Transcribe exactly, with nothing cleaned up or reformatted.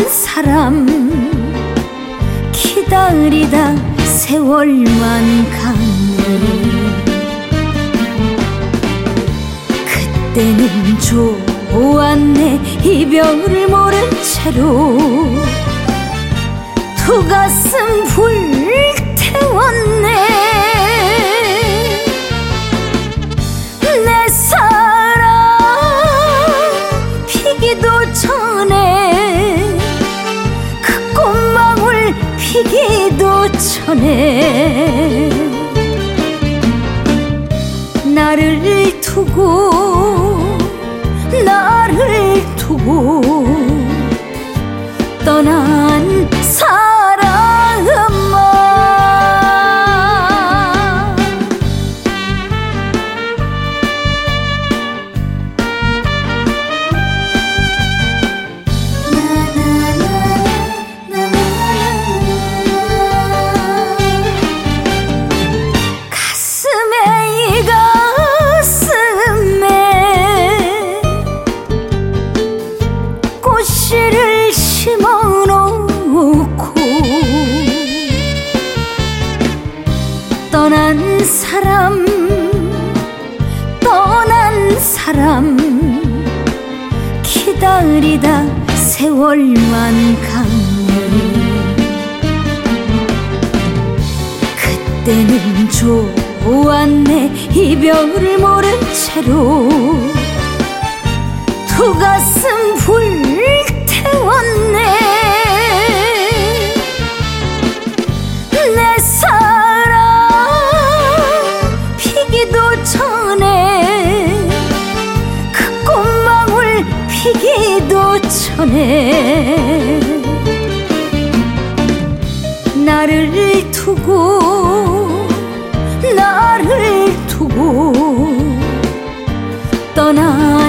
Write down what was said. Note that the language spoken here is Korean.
사람 기다리다 세월만 가네. 그때는 좋았네. 이별을 모른 채로 두 가슴 불태웠네. 내 사랑 피기도 전에 그 꽃망울 피기도 전에 나를 두고 나를 두고 떠난 사람아. 가슴에 이 가슴에 꽃씨를 심어놓고 떠난 사람 떠난 사람 기다리다 세월만 가네. 그때는 좋았네. 이별을 모른 채로 두 가슴 불태웠네. 내 사랑 피기도 전에 그 꽃망울 피기도 전에 나를 두고 나를 두고 떠나